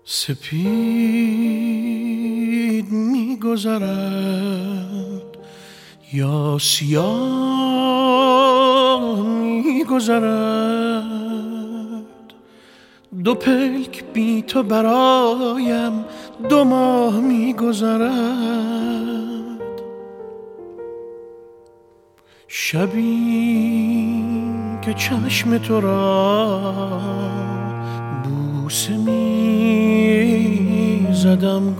سپید می‌گذرد یا سیاه می‌گذرد، دو پلک بی تو برایم 2 ماه می‌گذرد. شبی که چشم تو را بوسه می زدم،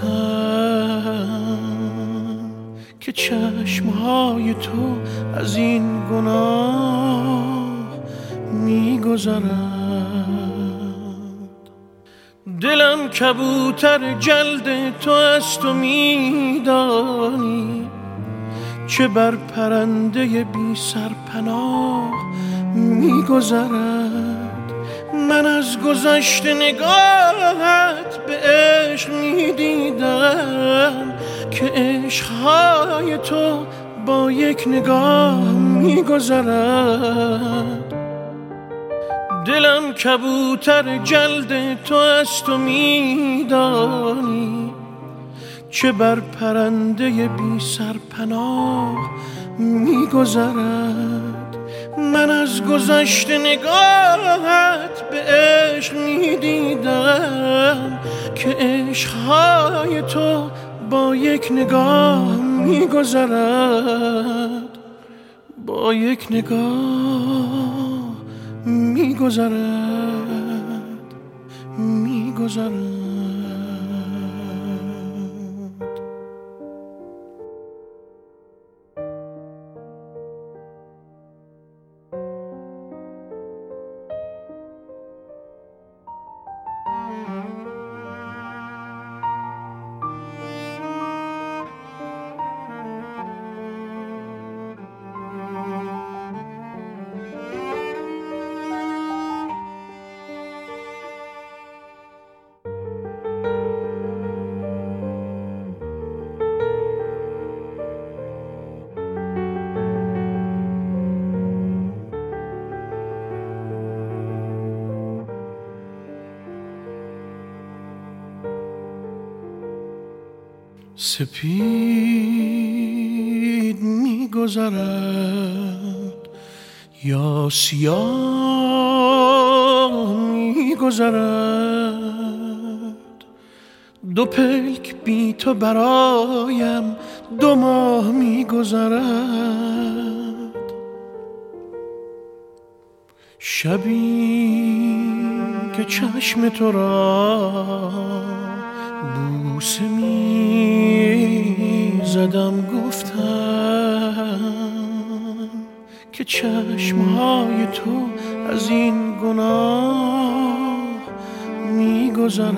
گفتم که چشمهای تو از این گناه می گذرد. دلم کبوتر جلد تو است و می دانی چه بر پرنده بی سرپناه می گذرد. من از گذشته نگاهت به عشق می دیدم که عشقهای تو با یک نگاه می گذرد. دلم کبوتر جلد تو است و می دانی چه بر پرنده بی سرپناه می گذرد. من از گذشته نگاهت به عشق می دیدم که عشقهای تو با یک نگاه می گذرد، با یک نگاه می گذرد، می گذرد. سپید می‌گذرد یا سیاه می‌گذرد، 2 پلک بی تو برایم 2 ماه می‌گذرد. شبی که چشم تو را بوسه می زدم، گفتم که چشمهای تو از این گناه می گذرد.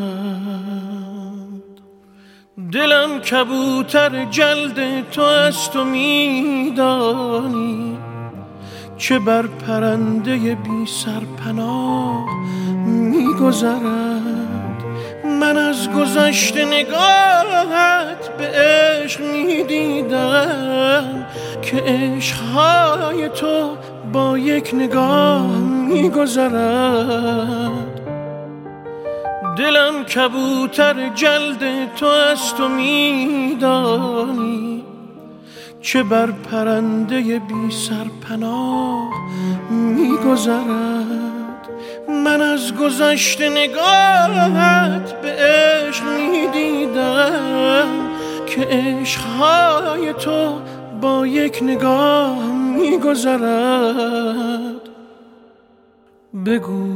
دلم کبوتر جلد تو است و می دانی چه بر پرنده بی سرپناه می گذرد. من از گذشته نگاهت به عشق می دیدم که عشقهای تو با یک نگاه می گذرد. دلم کبوتر جلد تو است و می دانی چه بر پرنده بی سرپناه می گذرد. من از گذشته نگاهت به عشق می دیدم که عشقهای تو با یک نگاه می گذرد. بگو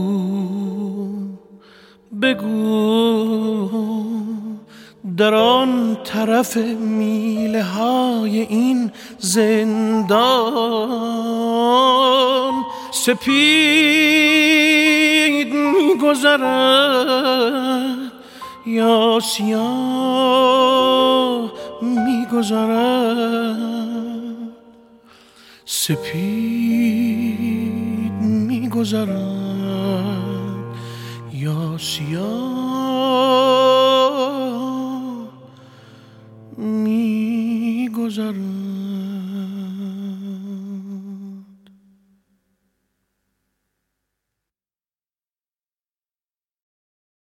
بگو در آن طرف میله های این زندان سپید می‌گذرد یا سیاه می‌گذرد. سپید می‌گذرد یا سیاه می‌گذرد.